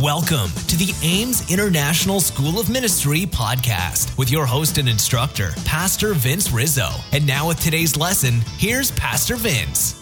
Welcome to the Ames International School of Ministry podcast with your host and instructor, Pastor Vince Rizzo. And now with today's lesson, here's Pastor Vince.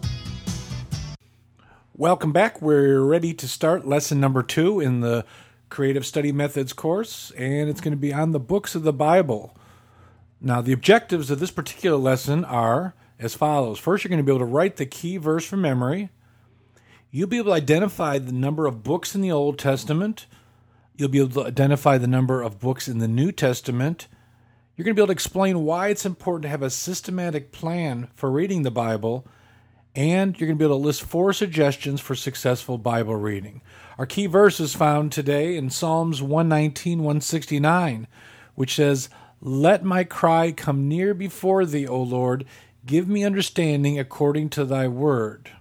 Welcome back. We're ready to start lesson number 2 in the Creative Study Methods course, and it's going to be on the books of the Bible. Now, the objectives of this particular lesson are as follows. First, you're going to be able to write the key verse from memory. You'll be able to identify the number of books in the Old Testament. You'll be able to identify the number of books in the New Testament. You're going to be able to explain why it's important to have a systematic plan for reading the Bible. And you're going to be able to list 4 suggestions for successful Bible reading. Our key verse is found today in Psalms 119, 169, which says, "Let my cry come near before thee, O Lord. Give me understanding according to thy word."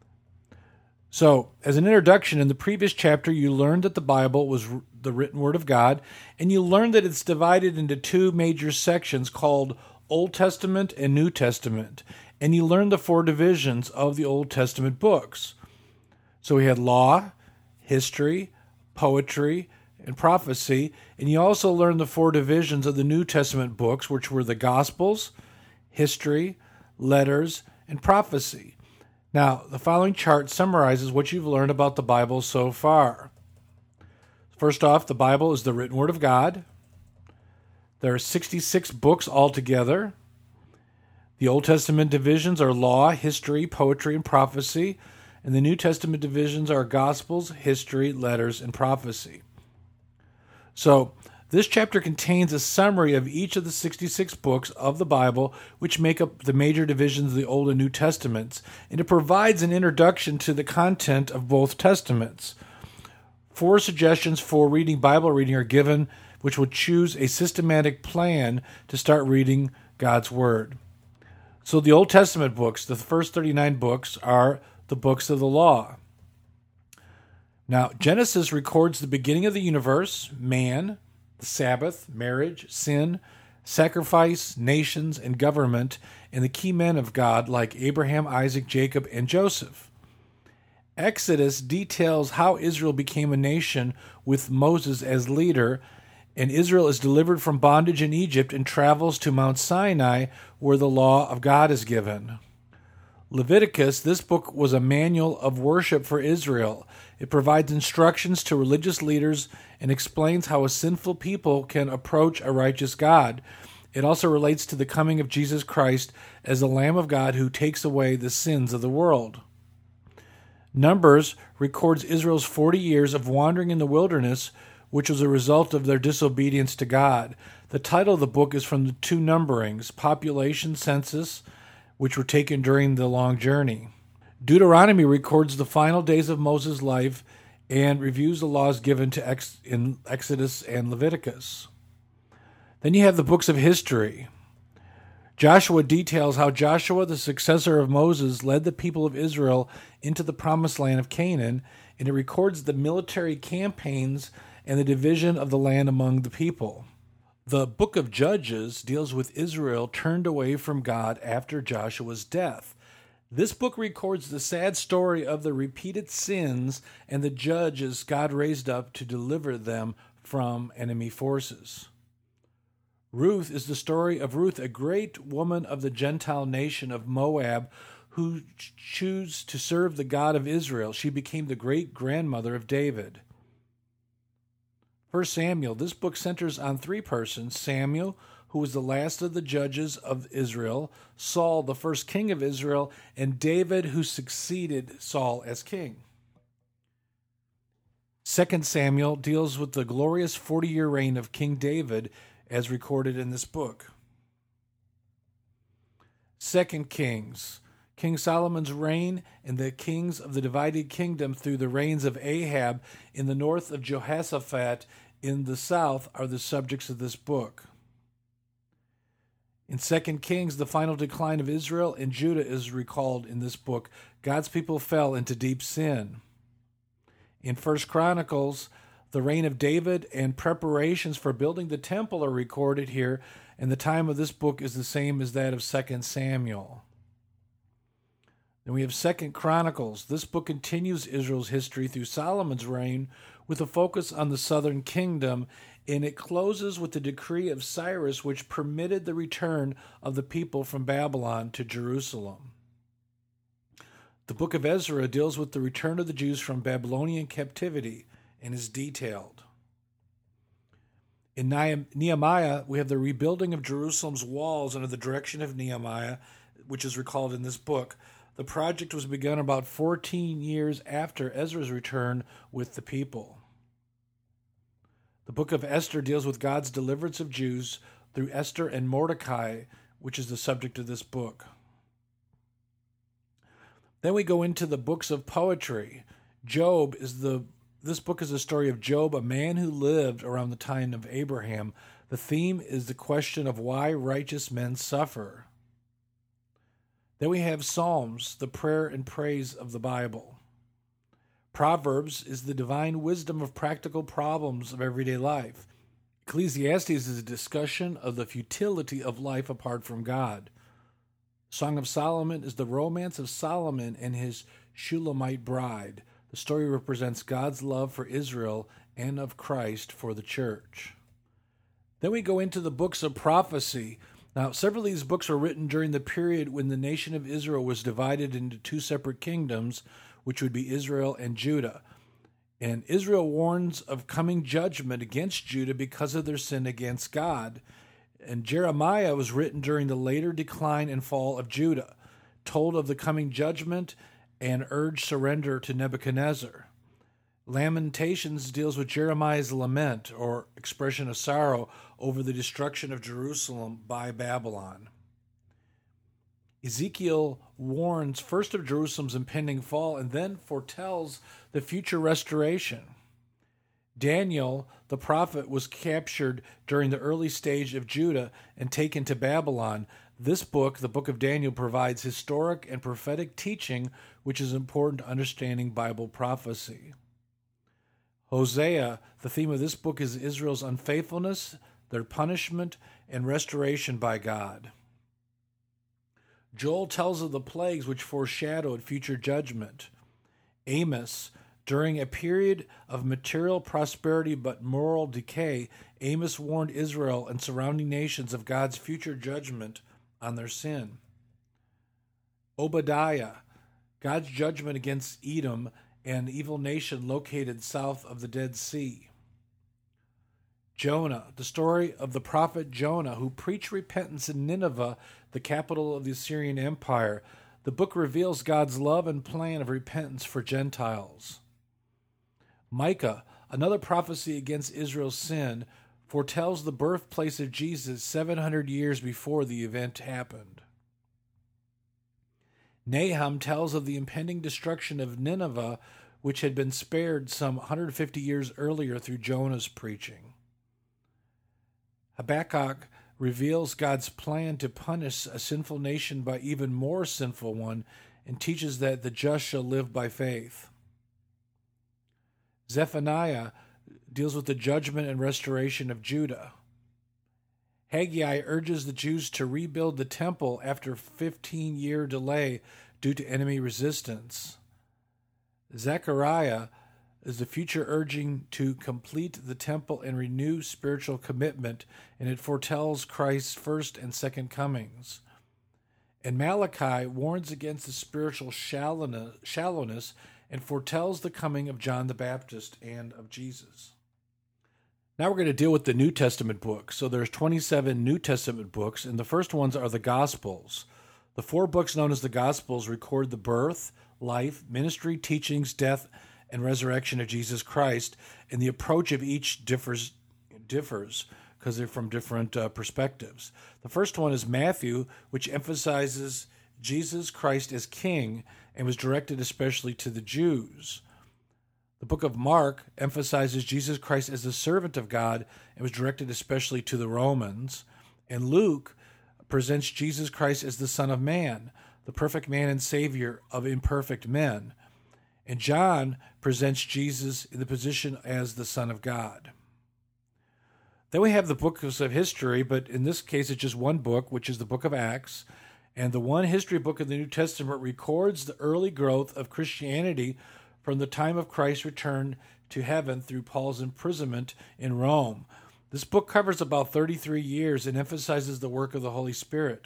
So, as an introduction, in the previous chapter, you learned that the Bible was the written word of God, and you learned that it's divided into 2 major sections called Old Testament and New Testament. And you learned the 4 divisions of the Old Testament books. So we had law, history, poetry, and prophecy. And you also learned the 4 divisions of the New Testament books, which were the Gospels, history, letters, and prophecy. Now, the following chart summarizes what you've learned about the Bible so far. First off, the Bible is the written word of God. There are 66 books altogether. The Old Testament divisions are law, history, poetry, and prophecy. And the New Testament divisions are Gospels, history, letters, and prophecy. So, this chapter contains a summary of each of the 66 books of the Bible, which make up the major divisions of the Old and New Testaments, and it provides an introduction to the content of both Testaments. 4 suggestions for reading Bible reading are given, which will choose a systematic plan to start reading God's Word. So the Old Testament books, the first 39 books, are the books of the law. Now, Genesis records the beginning of the universe, man, the Sabbath, marriage, sin, sacrifice, nations, and government, and the key men of God like Abraham, Isaac, Jacob, and Joseph. Exodus details how Israel became a nation with Moses as leader, and Israel is delivered from bondage in Egypt and travels to Mount Sinai, where the law of God is given. Leviticus, this book was a manual of worship for Israel. It provides instructions to religious leaders and explains how a sinful people can approach a righteous God. It also relates to the coming of Jesus Christ as the Lamb of God who takes away the sins of the world. Numbers records Israel's 40 years of wandering in the wilderness, which was a result of their disobedience to God. The title of the book is from the 2 numberings, population census, which were taken during the long journey. Deuteronomy records the final days of Moses' life and reviews the laws given to in Exodus and Leviticus. Then you have the books of history. Joshua details how Joshua, the successor of Moses, led the people of Israel into the promised land of Canaan, and it records the military campaigns and the division of the land among the people. The book of Judges deals with Israel turned away from God after Joshua's death. This book records the sad story of the repeated sins and the judges God raised up to deliver them from enemy forces. Ruth is the story of Ruth, a great woman of the Gentile nation of Moab who chose to serve the God of Israel. She became the great-grandmother of David. 1 Samuel, this book centers on 3 persons: Samuel, who was the last of the judges of Israel, Saul, the first king of Israel, and David, who succeeded Saul as king. 2 Samuel deals with the glorious 40-year reign of King David as recorded in this book. 2 Kings, King Solomon's reign and the kings of the divided kingdom through the reigns of Ahab in the north of Jehoshaphat in the south are the subjects of this book. In 2 Kings, the final decline of Israel and Judah is recalled in this book. God's people fell into deep sin. In 1 Chronicles, the reign of David and preparations for building the temple are recorded here, and the time of this book is the same as that of 2 Samuel. Then we have 2 Chronicles. This book continues Israel's history through Solomon's reign with a focus on the southern kingdom, and it closes with the decree of Cyrus, which permitted the return of the people from Babylon to Jerusalem. The book of Ezra deals with the return of the Jews from Babylonian captivity and is detailed. In Nehemiah, we have the rebuilding of Jerusalem's walls under the direction of Nehemiah, which is recalled in this book. The project was begun about 14 years after Ezra's return with the people. The book of Esther deals with God's deliverance of Jews through Esther and Mordecai, which is the subject of this book. Then we go into the books of poetry. This book is the story of Job, a man who lived around the time of Abraham. The theme is the question of why righteous men suffer. Then we have Psalms, the prayer and praise of the Bible. Proverbs is the divine wisdom of practical problems of everyday life. Ecclesiastes is a discussion of the futility of life apart from God. Song of Solomon is the romance of Solomon and his Shulamite bride. The story represents God's love for Israel and of Christ for the church. Then we go into the books of prophecy. Now, several of these books were written during the period when the nation of Israel was divided into two separate kingdoms, which would be Israel and Judah. And Israel warns of coming judgment against Judah because of their sin against God. And Jeremiah was written during the later decline and fall of Judah, told of the coming judgment and urged surrender to Nebuchadnezzar. Lamentations deals with Jeremiah's lament, or expression of sorrow, over the destruction of Jerusalem by Babylon. Ezekiel warns first of Jerusalem's impending fall and then foretells the future restoration. Daniel, the prophet, was captured during the early stage of Judah and taken to Babylon. This book, the book of Daniel, provides historic and prophetic teaching, which is important to understanding Bible prophecy. Hosea, the theme of this book is Israel's unfaithfulness, their punishment, and restoration by God. Joel tells of the plagues which foreshadowed future judgment. Amos, during a period of material prosperity but moral decay, Amos warned Israel and surrounding nations of God's future judgment on their sin. Obadiah, God's judgment against Edom, an evil nation located south of the Dead Sea. Jonah, the story of the prophet Jonah, who preached repentance in Nineveh, the capital of the Assyrian Empire. The book reveals God's love and plan of repentance for Gentiles. Micah, another prophecy against Israel's sin, foretells the birthplace of Jesus 700 years before the event happened. Nahum tells of the impending destruction of Nineveh, which had been spared some 150 years earlier through Jonah's preaching. Habakkuk reveals God's plan to punish a sinful nation by even more sinful one and teaches that the just shall live by faith. Zephaniah deals with the judgment and restoration of Judah. Haggai urges the Jews to rebuild the temple after a 15-year delay due to enemy resistance. Zechariah is the future urging to complete the temple and renew spiritual commitment, and it foretells Christ's first and second comings. And Malachi warns against the spiritual shallowness and foretells the coming of John the Baptist and of Jesus. Now we're going to deal with the New Testament books. So there's 27 New Testament books, and the first ones are the Gospels. The 4 books known as the Gospels record the birth, life, ministry, teachings, death, and resurrection of Jesus Christ, and the approach of each differs because they're from different perspectives. The first one is Matthew, which emphasizes Jesus Christ as King and was directed especially to the Jews. The book of Mark emphasizes Jesus Christ as the servant of God and was directed especially to the Romans. And Luke presents Jesus Christ as the Son of Man, the perfect man and Savior of imperfect men. And John presents Jesus in the position as the Son of God. Then we have the books of history, but in this case it's just one book, which is the book of Acts. And the one history book of the New Testament records the early growth of Christianity from the time of Christ's return to heaven through Paul's imprisonment in Rome. This book covers about 33 years and emphasizes the work of the Holy Spirit.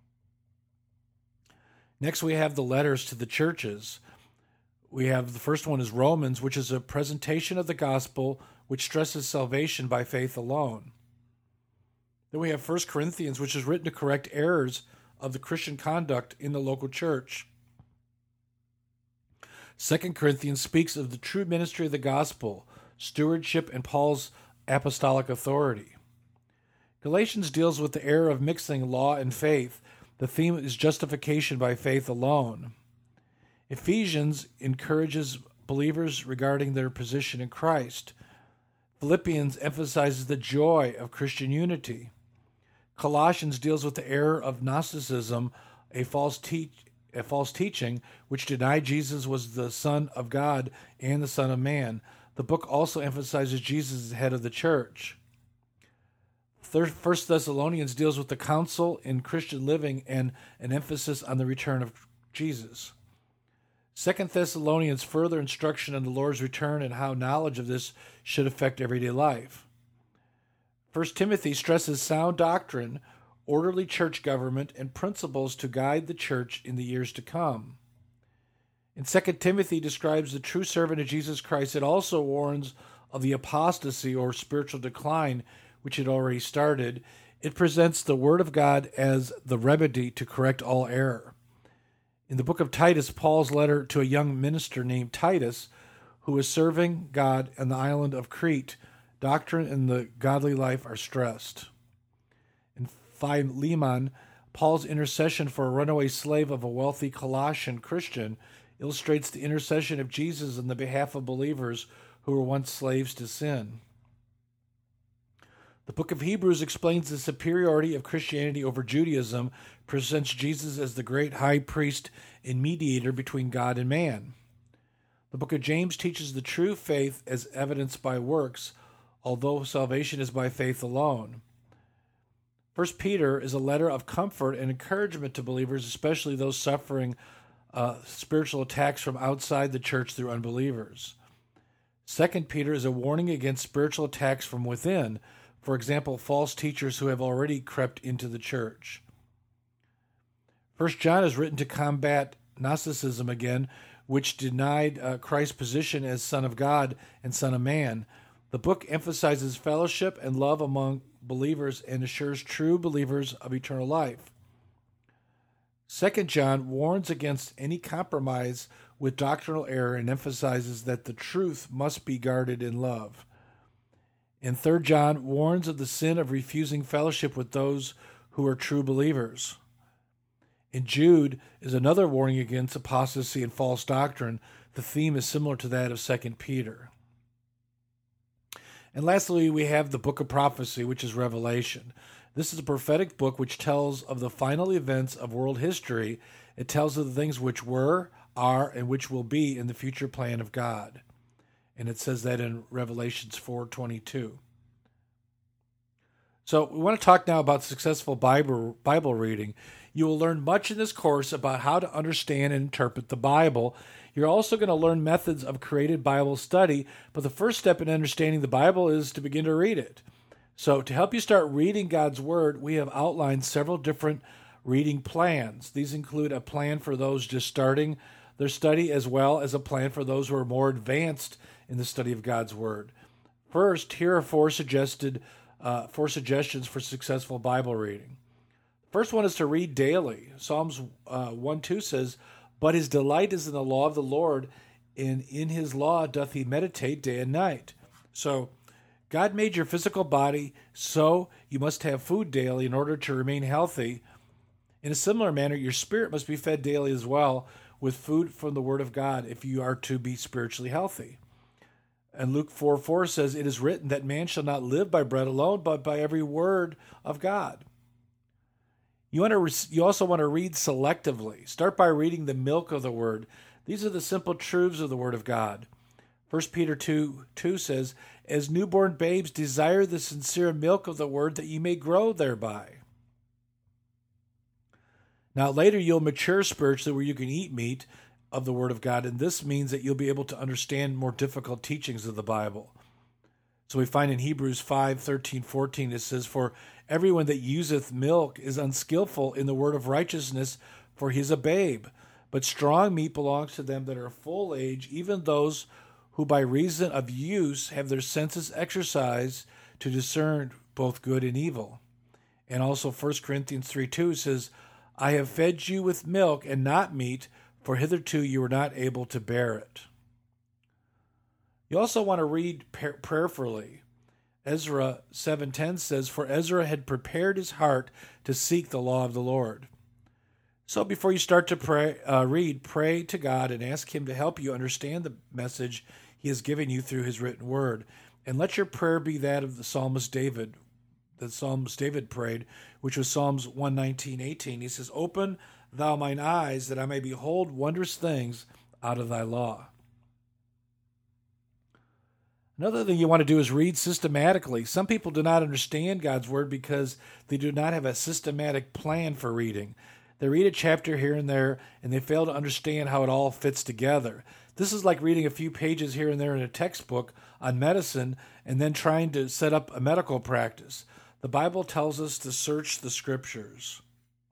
Next, we have the letters to the churches. We have the first one is Romans, which is a presentation of the gospel which stresses salvation by faith alone. Then we have 1 Corinthians, which is written to correct errors of the Christian conduct in the local church. 2 Corinthians speaks of the true ministry of the gospel, stewardship, and Paul's apostolic authority. Galatians deals with the error of mixing law and faith. The theme is justification by faith alone. Ephesians encourages believers regarding their position in Christ. Philippians emphasizes the joy of Christian unity. Colossians deals with the error of Gnosticism, a false teaching which denied Jesus was the Son of God and the Son of Man. The book also emphasizes Jesus as the head of the church. 1 Thessalonians deals with the counsel in Christian living and an emphasis on the return of Jesus. 2 Thessalonians further instruction on the Lord's return and how knowledge of this should affect everyday life. 1 Timothy stresses sound doctrine, orderly church government, and principles to guide the church in the years to come. In 2 Timothy describes the true servant of Jesus Christ. It also warns of the apostasy or spiritual decline which had already started. It presents the Word of God as the remedy to correct all error. In the book of Titus, Paul's letter to a young minister named Titus, who is serving God on the island of Crete, doctrine and the godly life are stressed. In Philemon, Paul's intercession for a runaway slave of a wealthy Colossian Christian illustrates the intercession of Jesus on the behalf of believers who were once slaves to sin. The book of Hebrews explains the superiority of Christianity over Judaism, presents Jesus as the great high priest and mediator between God and man. The book of James teaches the true faith as evidenced by works, although salvation is by faith alone. 1 Peter is a letter of comfort and encouragement to believers, especially those suffering spiritual attacks from outside the church through unbelievers. 2 Peter is a warning against spiritual attacks from within, for example, false teachers who have already crept into the church. 1 John is written to combat Gnosticism again, which denied Christ's position as Son of God and Son of Man. The book emphasizes fellowship and love among believers and assures true believers of eternal life. 2 John warns against any compromise with doctrinal error and emphasizes that the truth must be guarded in love. And 3 John warns of the sin of refusing fellowship with those who are true believers. In Jude is another warning against apostasy and false doctrine. The theme is similar to that of 2 Peter. And lastly, we have the book of prophecy, which is Revelation. This is a prophetic book which tells of the final events of world history. It tells of the things which were, are, and which will be in the future plan of God. And it says that in Revelations 4:22. So we want to talk now about successful Bible reading. You will learn much in this course about how to understand and interpret the Bible. You're also going to learn methods of created Bible study, but the first step in understanding the Bible is to begin to read it. So to help you start reading God's Word, we have outlined several different reading plans. These include a plan for those just starting their study, as well as a plan for those who are more advanced in the study of God's Word. First, here are four suggestions for successful Bible reading. First one is to read daily. Psalms 1:2 says, "But his delight is in the law of the Lord, and in his law doth he meditate day and night." So God made your physical body, so you must have food daily in order to remain healthy. In a similar manner, your spirit must be fed daily as well with food from the Word of God if you are to be spiritually healthy. And Luke 4:4 says, "It is written that man shall not live by bread alone, but by every word of God." You also want to read selectively. Start by reading the milk of the Word. These are the simple truths of the Word of God. 1 Peter 2:2 says, "As newborn babes desire the sincere milk of the Word, that ye may grow thereby." Now, later you'll mature spiritually where you can eat meat of the Word of God, and this means that you'll be able to understand more difficult teachings of the Bible. So we find in Hebrews 5:13-14, it says, "For everyone that useth milk is unskillful in the word of righteousness, for he is a babe. But strong meat belongs to them that are full age, even those who by reason of use have their senses exercised to discern both good and evil." And also 1 Corinthians 3:2 says, "I have fed you with milk and not meat, for hitherto you were not able to bear it." You also want to read prayerfully. Ezra 7:10 says, "For Ezra had prepared his heart to seek the law of the Lord." So before you start to pray to God and ask him to help you understand the message he has given you through his written word. And let your prayer be that of the psalmist David, prayed, which was Psalms 119:18. He says, "Open thou mine eyes, that I may behold wondrous things out of thy law." Another thing you want to do is read systematically. Some people do not understand God's word because they do not have a systematic plan for reading. They read a chapter here and there, and they fail to understand how it all fits together. This is like reading a few pages here and there in a textbook on medicine and then trying to set up a medical practice. The Bible tells us to search the scriptures.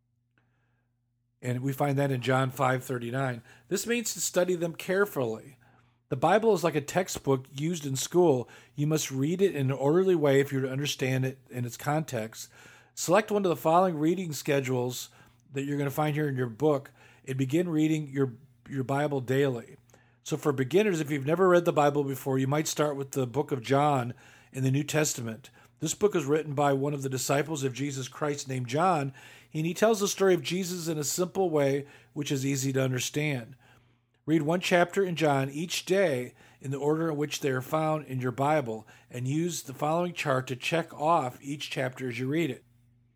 And we find that in John 5:39. This means to study them carefully. The Bible is like a textbook used in school. You must read it in an orderly way if you're to understand it in its context. Select one of the following reading schedules that you're going to find here in your book and begin reading your Bible daily. So for beginners, if you've never read the Bible before, you might start with the book of John in the New Testament. This book is written by one of the disciples of Jesus Christ named John, and he tells the story of Jesus in a simple way which is easy to understand. Read one chapter in John each day in the order in which they are found in your Bible, and use the following chart to check off each chapter as you read it.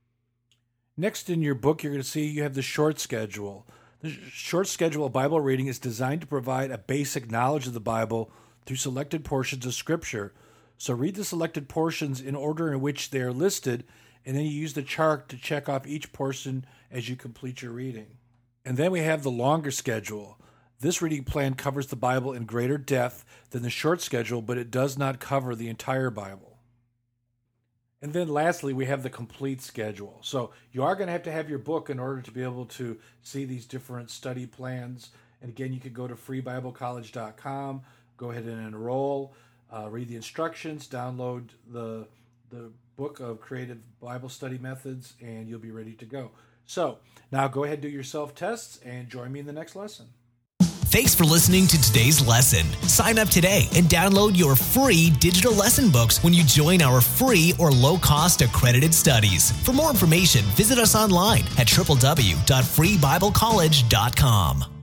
Next in your book, you're going to see you have the short schedule. The short schedule of Bible reading is designed to provide a basic knowledge of the Bible through selected portions of Scripture. So read the selected portions in order in which they are listed, and then you use the chart to check off each portion as you complete your reading. And then we have the longer schedule. This reading plan covers the Bible in greater depth than the short schedule, but it does not cover the entire Bible. And then lastly, we have the complete schedule. So you are going to have your book in order to be able to see these different study plans. And again, you can go to freebiblecollege.com, go ahead and enroll, read the instructions, download the book of Creative Bible Study Methods, and you'll be ready to go. So now go ahead and do your self-tests and join me in the next lesson. Thanks for listening to today's lesson. Sign up today and download your free digital lesson books when you join our free or low-cost accredited studies. For more information, visit us online at www.freebiblecollege.com.